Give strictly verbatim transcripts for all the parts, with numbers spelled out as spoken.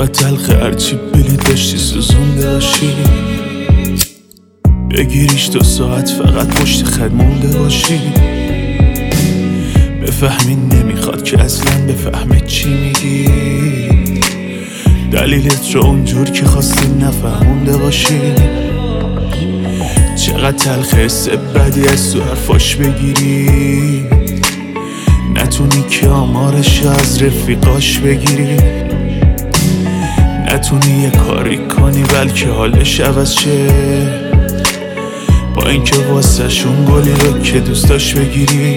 چقدر تلخه هرچی بلی داشتی سوزونده باشی، بگیریش دو ساعت فقط پشت خط مونده باشی. بفهمی نمیخواد که اصلا بفهمه چی میگی، دلیلت رو اونجور که خواستی نفهمونده باشی. چقدر تلخه حس بدی از تو حرفاش بگیری، نتونی که آمارش از رفیقاش بگیری، نتونی یه کاری کنی بلکه حالش عوض شه، با اینکه واسه شون گلی رو که دوست داشت بگیری.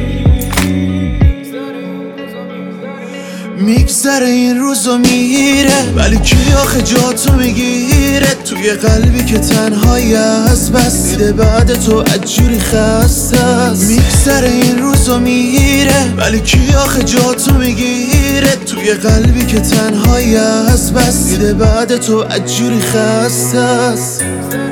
میگذره این روزو میره ولی کی آخه جاتو میگیره، توی قلبی که تنهایی است بس دیده بعد تو عجوری خسته است. میگذره این روزو میره ولی کی آخه جاتو میگیره، توی قلبی که تنهایی است بس دیده بعد تو عجوری خسته است.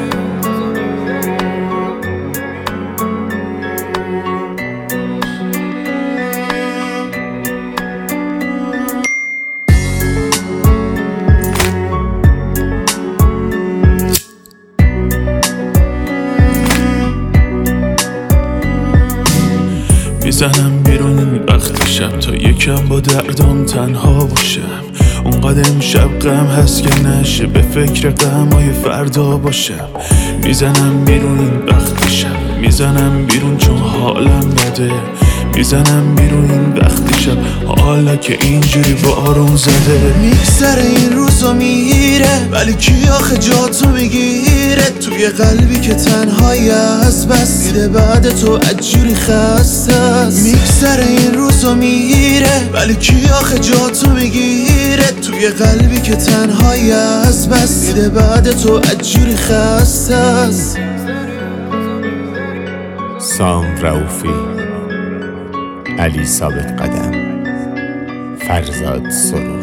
میزنم بیرون این وقت شب تا یکم با دردام تنها باشم. اونقدر امشب غم هست که نشه به فکر غمای فردا باشم. میزنم بیرون این وقت شب، میزنم بیرون چون حالم بده، میزنم بیرون این وقت شب حالا که اینجوری بارون زده. میگذره این روزو میره ولی کی آخه جاتو میگیره، توی قلبی که تنهایی است بس دیده بعد تو عجوری خسته است. میگذره این روزو میره ولی کی آخه جاتو میگیره، توی قلبی که تنهایی است بس دیده بعد تو عجوری خسته است. سام رئوفی، علی ثابت قدم، فرزاد سرور.